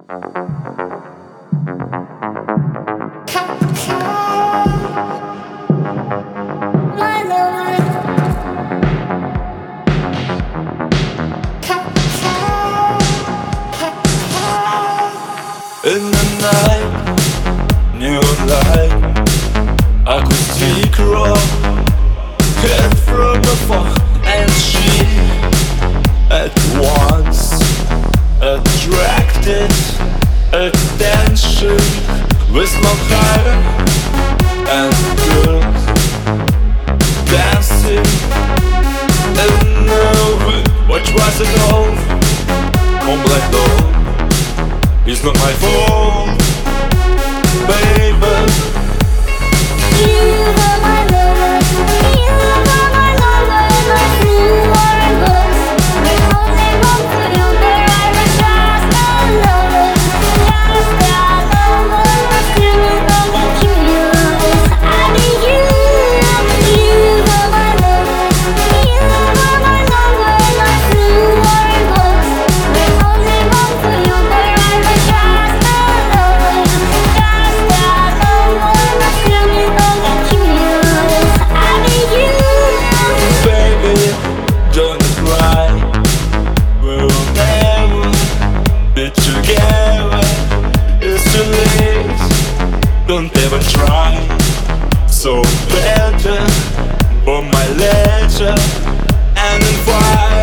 In the night, neon light, acoustic rock, heard from afar, and she at once attracted attention with long hair and girls dancing in the wind. What was it all? Come like gold. It's not my fault, baby. You are my lover, you are my lover, my true heart goes. When only one for you, there I was just a lover, screaming on the curious. I need you. You are my lover, you are my lover, my true heart goes. When only one for you, there I was just a lover, screaming on the curious. I need you. Baby, don't cry. We'll never be together. It's too late. Don't ever try. So better, burn my letter and then fire.